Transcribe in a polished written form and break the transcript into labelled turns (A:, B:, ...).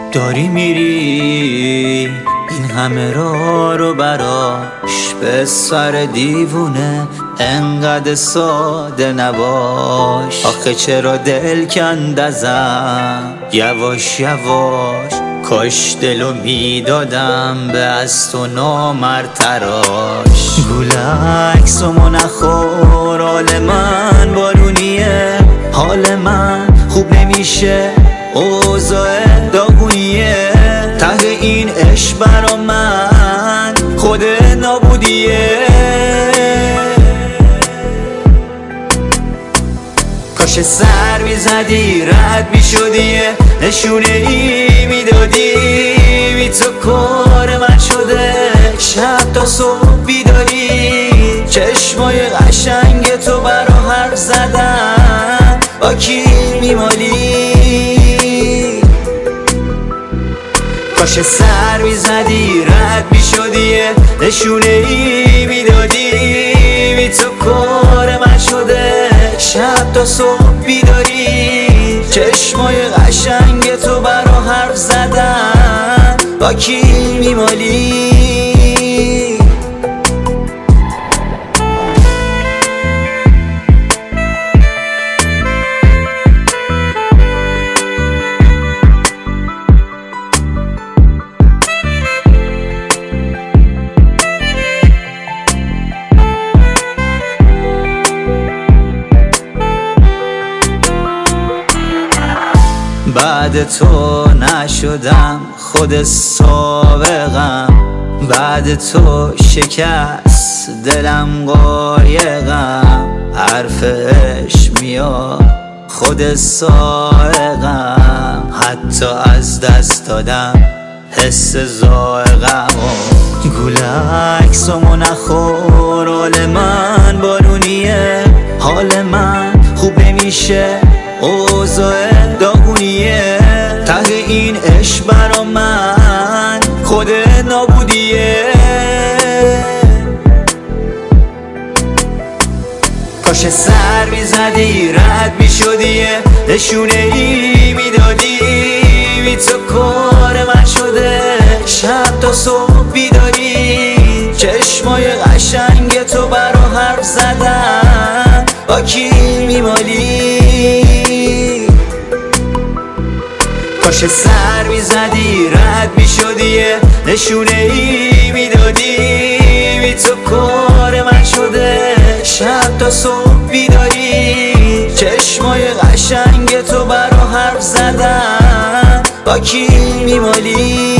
A: داری میری این همه راه رو براش، به سر دیوونه انقدر ساده نباش. آخه چرا دل کند ازم یواش یواش، کاش دلو میدادم به از تو نامرتراش. گول عکسمو نخور، حال من بارونیه، حال من خوب نمیشه، اوضاع داغونیه. ته این عشق برا من خود نابودیه. کاش سر میزدی رد میشدی، نشونه ای میدادی، بی تو کار من شده شب تا صبح بیداری. چشمای قشنگ تو برا حرف زدن، با کی میمالی؟ کاش سر میزدی رد میشدی، نشونه ای میدادی، بی تو کار من شده شب تا صبح بیداری. چشمای قشنگ تو برا حرف زدن، با کی میمالی؟ بعد تو نشدم خود سابقم، بعد تو شکست دلم قایقم. حرف عشق میاد خود سائقم، حتی از دست دادم حس ذائقم. گول عکسمو نخور، حال من بارونیه، حال من خوب نمیشه، اوضاع داغونیه. ته این عشق برا من خود نابودیه. کاش سر میزدی رد میشدی، نشونه ای میدادی، بی تو کار من شده شب تا صبح بیداری. چشمای قشنگ تو برا حرف زدن، با کی میمالی؟ کاش سر میزدی رد میشدی، نشونه ای میدادی، بی تو کار من شده شب تا صبح بیداری. چشمای قشنگ تو برا حرف زدن، با کی میمالی؟